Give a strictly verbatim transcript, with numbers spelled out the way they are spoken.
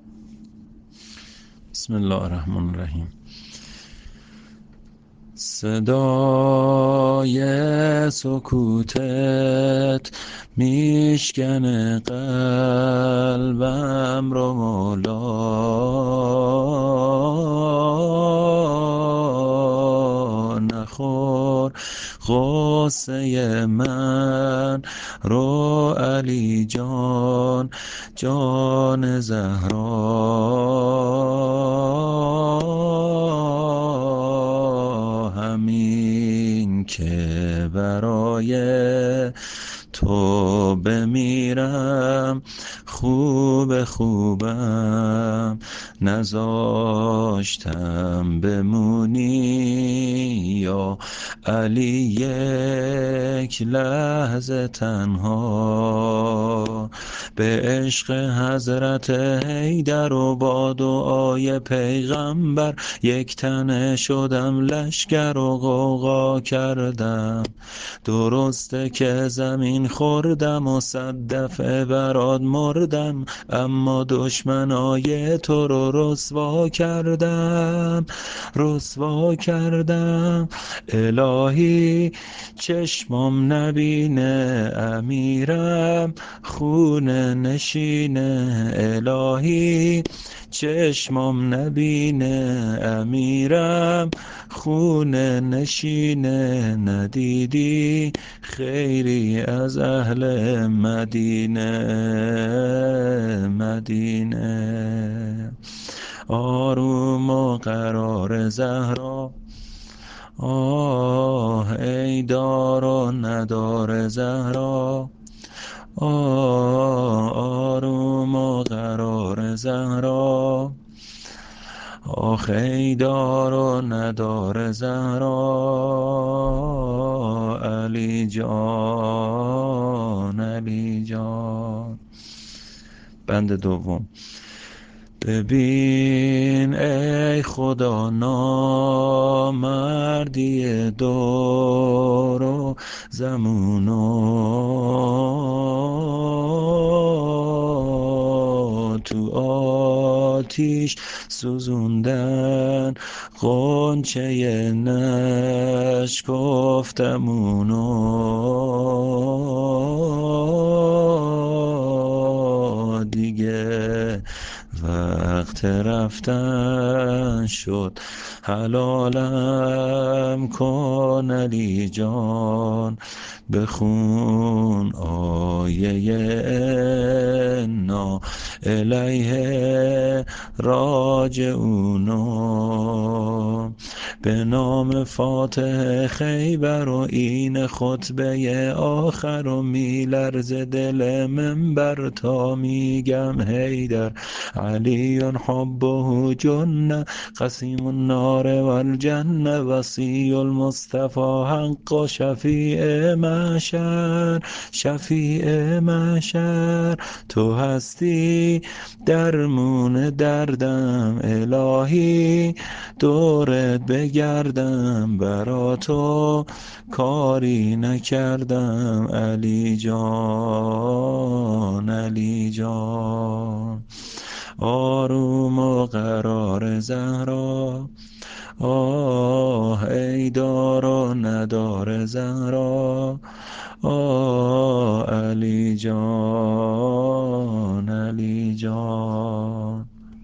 بسم الله الرحمن الرحیم. صدای سکوتت میشکنه قلبم رو مولا، نخور غصه من رو علی جان، جان زهرا، همین که برای تو بمیرم خوب خوبم نذاشتم بمونی یا علی یک لحظه تنها. به عشق حضرت حیدر و با دعای پیغمبر یک تنه شدم لشگر و غوغا کردم. درسته که زمین خوردم و صد دفعه برات مردم، اما دشمنای تو رو رسوا کردم رسوا کردم. الهی چشمم نبینه امیرم خونه نشینه، الهی چشمم نبینه امیرم خونه نشینه. ندیدی خیری از اهل مدینه مدینه. آروم و قرار زهرا، آه ای دار و ندار زهرا، آه آروم و قرار زهرا، آخ ای دار و ندار زهرا، علی جان علی جان. بند دوم. ببین ای خدا نامردی دور و زمونو، تو آتیش سوزوندن غنچه نشکفتمونو. دیگه وقت رفتن شد، حلالم کن علی جان، بخون آیه انا الیه راجعونو. به نام فاتح خیبر و این خطبه آخر و میلرز دل منبر تا میگم حیدر علی حبه جنه قسیم النار و الجنه وصی المصطفى حق و شفیع محشر شفیع محشر. تو هستی درمون دردم، الهی دورت بگردم، برا تو کاری نکردم علی جان علی جان. آروم و قرار زهرا،